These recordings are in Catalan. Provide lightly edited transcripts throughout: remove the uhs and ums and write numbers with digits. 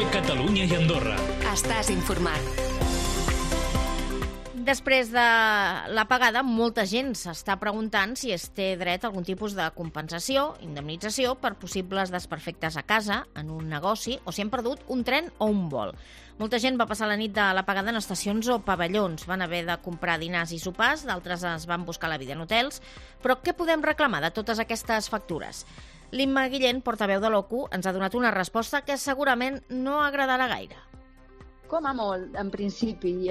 Catalunya i Andorra. Estàs informat. Després de l'apagada, molta gent s'està preguntant si es té dret a algun tipus de compensació, indemnització per possibles desperfectes a casa, en un negoci, o si han perdut un tren o un vol. Molta gent va passar la nit de l'apagada en estacions o pavellons. Van haver de comprar dinars i sopars, d'altres es van buscar la vida en hotels. Però què podem reclamar de totes aquestes factures? L'Imma Guillén, portaveu de l'OCU, ens ha donat una resposta que segurament no agradarà gaire. Com a molt, en principi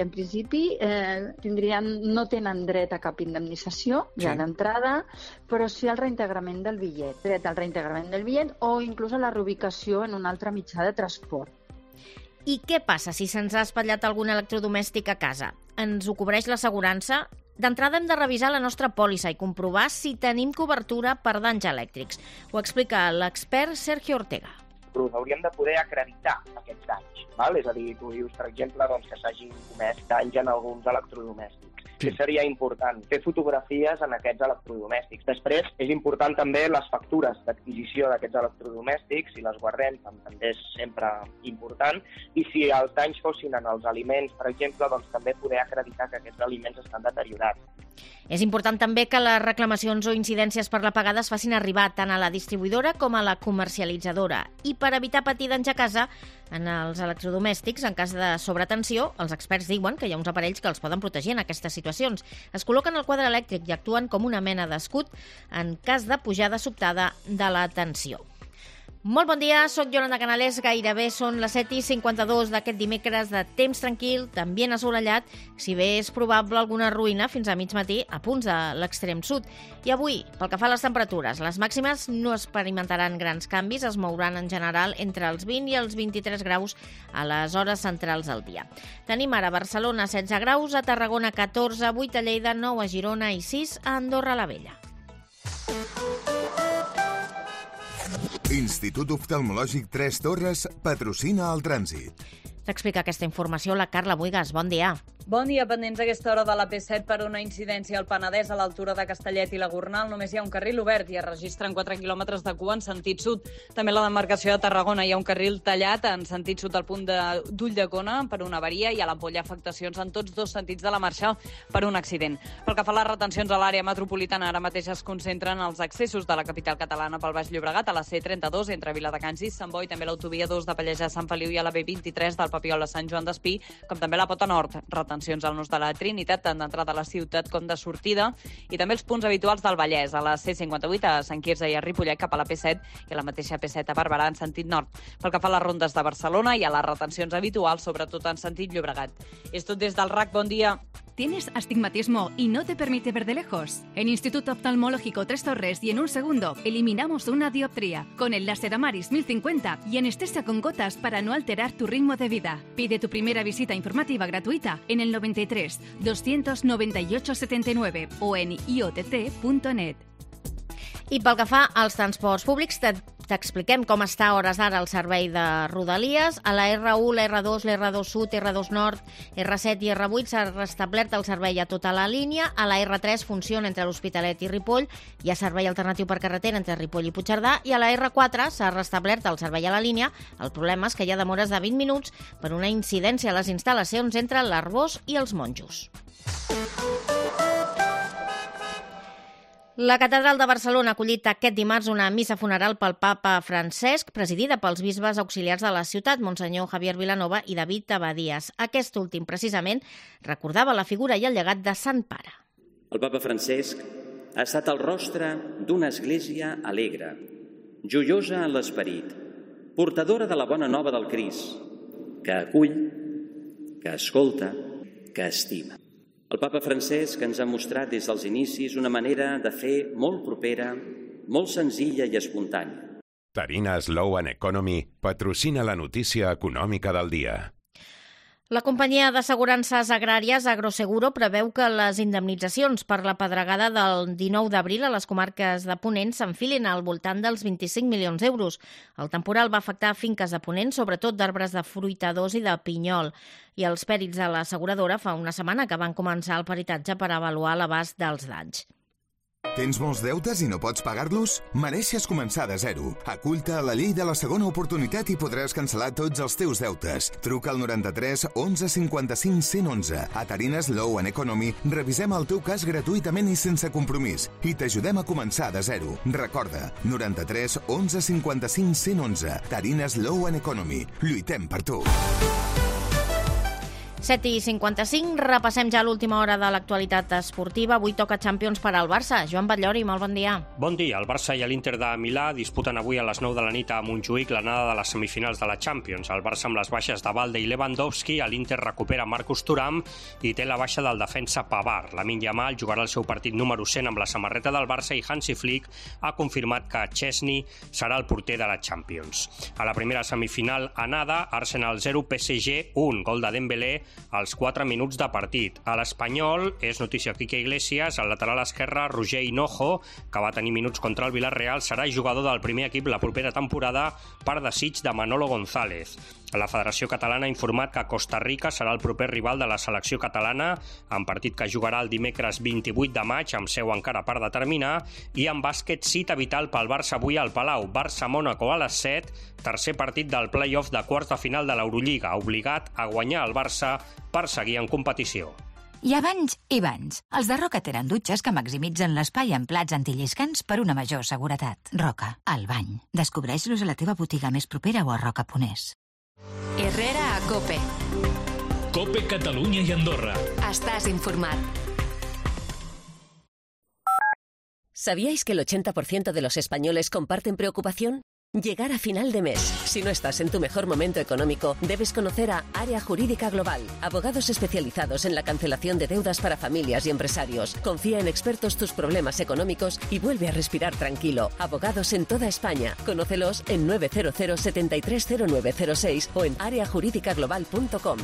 no tenen dret a cap indemnització, ja d'entrada, però sí al reintegrament del bitllet, dret al reintegrament del bitllet o inclús a la reubicació en un altre mitjà de transport. I què passa si se'ns ha espatllat algun electrodomèstic a casa? Ens ho cobreix l'assegurança? D'entrada hem de revisar la nostra pòlissa i comprovar si tenim cobertura per danys elèctrics. Ho explica l'expert Sergio Ortega. Hauríem de poder acreditar aquests danys. Val? És a dir, tu dius, per exemple, que s'hagin comès danys en alguns electrodomèstics. Sí. Seria important fer fotografies en aquests electrodomèstics. Després, és important també les factures d'adquisició d'aquests electrodomèstics, si les guardem, també és sempre important, i si els danys fossin en els aliments, per exemple, doncs també poder acreditar que aquests aliments estan deteriorats. És important també que les reclamacions o incidències per l'apagada es facin arribar tant a la distribuïdora com a la comercialitzadora. I per evitar patir danys a casa, en els electrodomèstics, en cas de sobretensió, els experts diuen que hi ha uns aparells que els poden protegir en aquestes situacions. Es col·loquen al quadre elèctric i actuen com una mena d'escut en cas de pujada sobtada de la tensió. Molt bon dia, soc Yolanda Canales, gairebé són les 7:52 d'aquest dimecres de temps tranquil, també assolellat, si bé és probable alguna ruïna fins a mig matí a punts de l'extrem sud. I avui, pel que fa a les temperatures, les màximes no experimentaran grans canvis, es mouran en general entre els 20 i els 23 graus a les hores centrals del dia. Tenim ara a Barcelona 16 graus, a Tarragona 14, 8 a Lleida, 9 a Girona i 6 a Andorra la Vella. Institut Oftalmològic Tres Torres patrocina el trànsit. T'explica aquesta informació la Carla Buigas. Bon dia. Bon dia, pendents a aquesta hora de la P7 per una incidència al Penedès a l'altura de Castellet i la Gornal. Només hi ha un carril obert i es registren 4 quilòmetres de cua en sentit sud. També a la demarcació de Tarragona hi ha un carril tallat en sentit sud al punt d'Ulldecona per una avaria i a l'Ampolla afectacions en tots dos sentits de la marxa per un accident. Pel que fa a les retencions a l'àrea metropolitana, ara mateix es concentren els accessos de la capital catalana pel Baix Llobregat a la C32 entre Viladecans i Sant Boi, també l'autovia 2 de Pallejà a Sant Feliu i a la B23 del Papiol a Sant Joan d'Espí, com també la Pota Nord. Retencions al nus de la Trinitat, tant d'entrada a la ciutat com de sortida, i també els punts habituals del Vallès, a la C58 a Sant Quirze i a Ripollet cap a la P7 i a la mateixa P7 a Barberà en sentit nord. Pel que fa a les rondes de Barcelona hi ha les retencions habituals, sobretot en sentit Llobregat. És tot des del RAC, bon dia. ¿Tienes astigmatismo y no te permite ver de lejos? En Instituto Oftalmológico Tres Torres y en un segundo eliminamos una dioptría con el láser Amaris 1050 y anestesia con gotas para no alterar tu ritmo de vida. Pide tu primera visita informativa gratuita en el 93 298 79 o en iott.net. I pel que fa als transports públics, t'expliquem com està a hores d'ara el servei de Rodalies. A la R1, la R2, la R2 Sud, R2 Nord, R7 i R8 s'ha restablert el servei a tota la línia. A la R3 funciona entre l'Hospitalet i Ripoll. Hi ha servei alternatiu per carretera entre Ripoll i Puigcerdà. I a la R4 s'ha restablert el servei a la línia. El problema és que hi ha demores de 20 minuts per una incidència a les instal·lacions entre l'Arbós i els Monjos. La Catedral de Barcelona ha acollit aquest dimarts una missa funeral pel papa Francesc, presidida pels bisbes auxiliars de la ciutat, Monsenyor Javier Vilanova i David Abadías. Aquest últim, precisament, recordava la figura i el llegat de Sant Pare. El papa Francesc ha estat el rostre d'una església alegre, joiosa en l'esperit, portadora de la bona nova del Crist, que acull, que escolta, que estima. El papa Francesc ens ha mostrat des dels inicis una manera de fer molt propera, molt senzilla i espontània. Tarina Slow and Economy patrocina la notícia econòmica del dia. La companyia d'assegurances agràries Agroseguro preveu que les indemnitzacions per la pedregada del 19 d'abril a les comarques de Ponent s'enfilin al voltant dels 25 milions d'euros. El temporal va afectar finques de Ponent, sobretot d'arbres de fruitadors i de pinyol. I els pèrits de l'asseguradora fa una setmana que van començar el peritatge per avaluar l'abast dels danys. Tens molts deutes i no pots pagar-los? Mereixes començar de zero. Acull-te a la llei de la segona oportunitat i podràs cancel·lar tots els teus deutes. Truca al 93 11 55 111. A Tarines Law and Economy revisem el teu cas gratuïtament i sense compromís i t'ajudem a començar de zero. Recorda, 93 11 55 111. Tarines Law and Economy. Lluitem per tu. 7:55, repassem ja l'última hora de l'actualitat esportiva. Avui toca Champions per al Barça. Joan Batllori, molt bon dia. Bon dia. El Barça i l'Inter de Milà disputen avui a les 9 de la nit a Montjuïc l'anada de les semifinals de la Champions. El Barça amb les baixes de Balde i Lewandowski, l'Inter recupera Marcus Thuram i té la baixa del defensa Pavard. Lamine Yamal jugarà el seu partit número 100 amb la samarreta del Barça i Hansi Flick ha confirmat que Chesney serà el porter de la Champions. A la primera semifinal anada, Arsenal 0, PSG 1, gol de Dembélé als 4 minuts de partit. A l'Espanyol és notícia Quique Iglesias, el lateral esquerre Roger Hinojo, que va tenir minuts contra el Villarreal, serà jugador del primer equip la propera temporada per desig de Manolo González. La Federació Catalana ha informat que Costa Rica serà el proper rival de la selecció catalana, en partit que jugarà el dimecres 28 de maig, amb seu encara per determinar, i en bàsquet cita vital pel Barça avui al Palau. Barça-Mònaco a les 7, tercer partit del play-off de quarts de final de l'Eurolliga, obligat a guanyar el Barça per seguir en competició. Hi ha banys i banys. Els de Roca tenen dutxes que maximitzen l'espai amb plats antilliscants per una major seguretat. Roca, el bany. Descobreix-los a la teva botiga més propera o a roca.es. Herrera a COPE. COPE Catalunya y Andorra. Estás informado. ¿Sabíais que el 80% de los españoles comparten preocupación? Llegar a final de mes. Si no estás en tu mejor momento económico, debes conocer a Área Jurídica Global, abogados especializados en la cancelación de deudas para familias y empresarios. Confía en expertos tus problemas económicos y vuelve a respirar tranquilo. Abogados en toda España. Conócelos en 900 730906 o en areajuridicaglobal.com.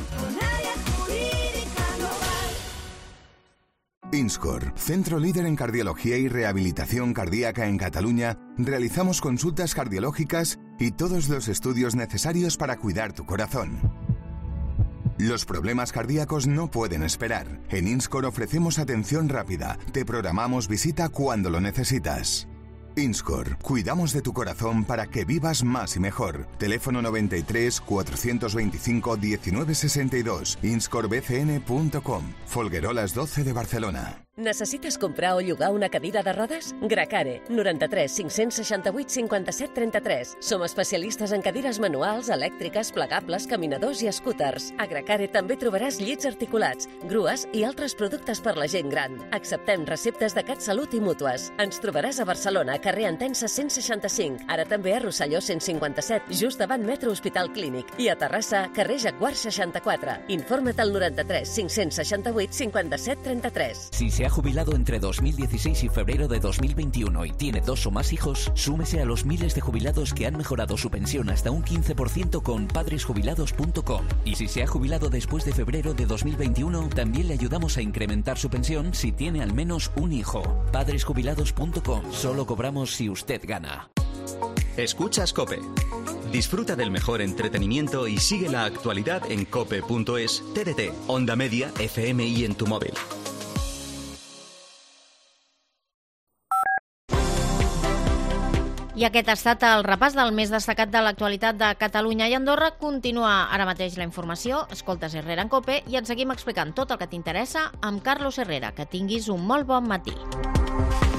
Inscor, centro líder en cardiología y rehabilitación cardíaca en Cataluña, realizamos consultas cardiológicas y todos los estudios necesarios para cuidar tu corazón. Los problemas cardíacos no pueden esperar. En Inscor ofrecemos atención rápida. Te programamos visita cuando lo necesitas. Inscor, cuidamos de tu corazón para que vivas más y mejor. Teléfono 93 425 1962, inscorbcn.com, Folgueroles 12 de Barcelona. Necessites comprar o llogar una cadira de rodes? Gracare, 93 568 57 33. Som especialistes en cadires manuals, elèctriques, plegables, caminadors i scooters. A Gracare també trobaràs llits articulats, grues i altres productes per la gent gran. Acceptem receptes de CatSalut i mútues. Ens trobaràs a Barcelona, carrer Entença 165, ara també a Rosselló 157, just davant Metro Hospital Clínic, i a Terrassa, carrer Jaguar 64. Informa't al 93 568 57 33. Si se ha jubilado entre 2016 y febrero de 2021 y tiene 2 o más hijos, súmese a los miles de jubilados que han mejorado su pensión hasta un 15% con padresjubilados.com. Y si se ha jubilado después de febrero de 2021, también le ayudamos a incrementar su pensión si tiene al menos un hijo. Padresjubilados.com. Solo cobramos si usted gana. Escuchas COPE. Disfruta del mejor entretenimiento y sigue la actualidad en cope.es, TDT, Onda Media, FM y en tu móvil. I aquest ha estat el repàs del més destacat de l'actualitat de Catalunya i Andorra. Continua ara mateix la informació. Escoltes Herrera en COPE i et seguim explicant tot el que t'interessa amb Carlos Herrera. Que tinguis un molt bon matí.